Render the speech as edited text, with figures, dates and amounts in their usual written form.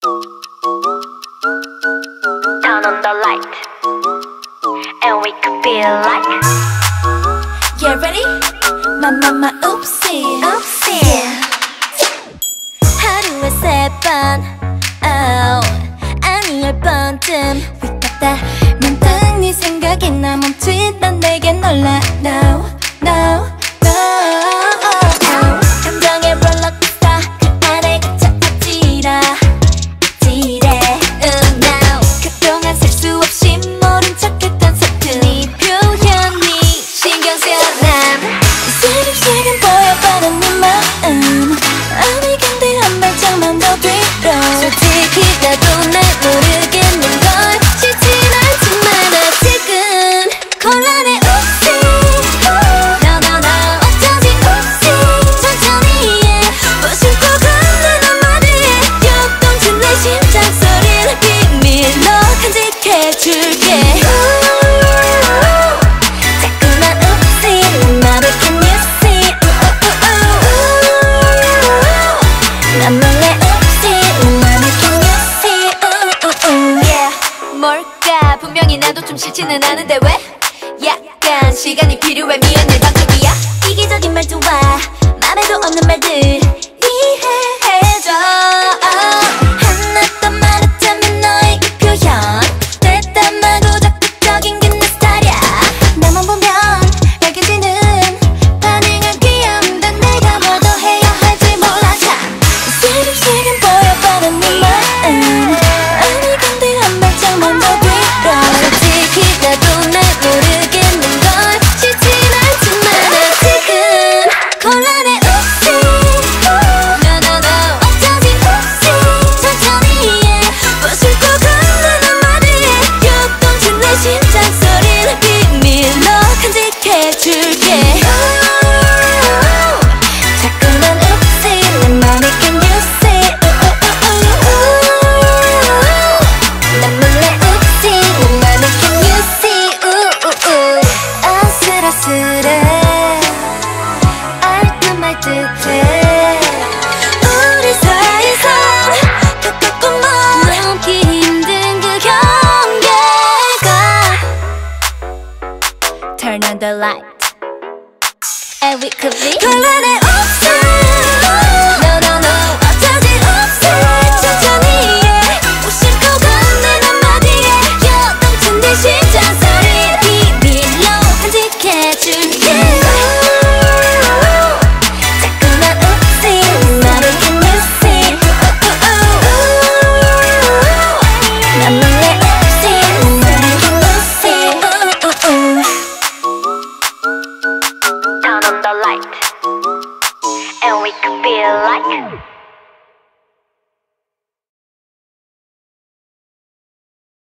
Turn on the light and we could feel like. Yeah, ready? My oopsie, Oopsie. yeah. 하루에 3번, oh, 아니 10번쯤 위갔다 문득 네 생각이 나 멈칫던 내게 놀라. No, no, no. 감정의 롤러코스터 그 안에 갇혀 어찌라 now. 그동안 셀 수 없이 모른 척했던 서툰 네 표현이 신경 쓰여 난 슬금슬금 보여가는 네 마음 아니 근데 한 발짝만 더 뒤로 솔직히 나도 날 모르겠는걸 싫진 않지만 아직은 곤란해 옵시 No no no 어쩌지 옵시 천천히 해 무심코 걷는 한마디에 요동친 내 심장 소리를 비밀로 간직해줄게 자꾸만 옵시 내 맘을 can you see 난 몰래 옵시 내 맘을 can you see yeah. 뭘까 분명히 나도 좀 싫지는 않은데 왜 약간 시간이 필요해 미안해 방송이야 이기적인 말투와 맘에도 없는 말들 이해해줘 하나도 말하자면 너의 그 표현 대담하고 적극적인 게 내 스타일이야 나만 보면 밝혀지는 반응은 귀여운데 내가 뭐 더 해야 할지 몰라 참 슬금슬금 보여버린 네 마음 아니 근데 한 발짝만 더 뒤로 솔직히 나도 날 모르겠는걸 싫진 않지만 아직은 곤란해 옵시 No no no 어쩌지 옵시 천천히 해 무심코 걷는 한마디에 요동친 내 심장 소리를 비밀로 간직해줄게 자꾸만 옵시 내 맘에 can you see 난 몰래 옵시 내 맘에 can you see 아슬아슬해 알듯 말듯해 우리 사이에서 가깝고 넘기 힘든 그 경계가 Turn on the light and we could be 곤란해 옵시 No no no 어쩌지 옵시 천천히 해 무심코 걷는 한마디에 요동친 네 심장 소리를 비밀로 간직해줄게 자꾸만 옵시 내 맘을 can you see 난 몰래 옵시 내 맘을 can you see Turn on the light and we could feel like.